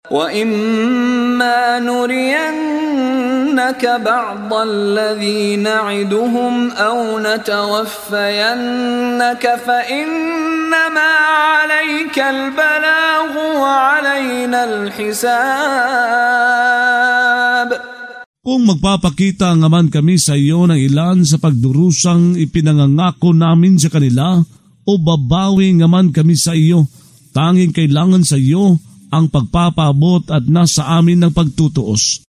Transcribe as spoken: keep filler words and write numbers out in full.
وَإِمَّا نُرِيَنَّكَ بَعْضَ الَّذِي نَعِدُهُمْ أَوْ نَتَوَفَّيَنَّكَ فَإِنَّمَا عَلَيْكَ الْبَلَاغُ وَعَلَيْنَا الْحِسَابُ. Kung magpapakita nga man kami sa iyo ng ilan sa pagdurusang ipinangangako namin sa kanila, o babawi nga man kami sa iyo, tanging kailangan sa iyo ang pagpapaabot at nasa amin ng pagtutuos.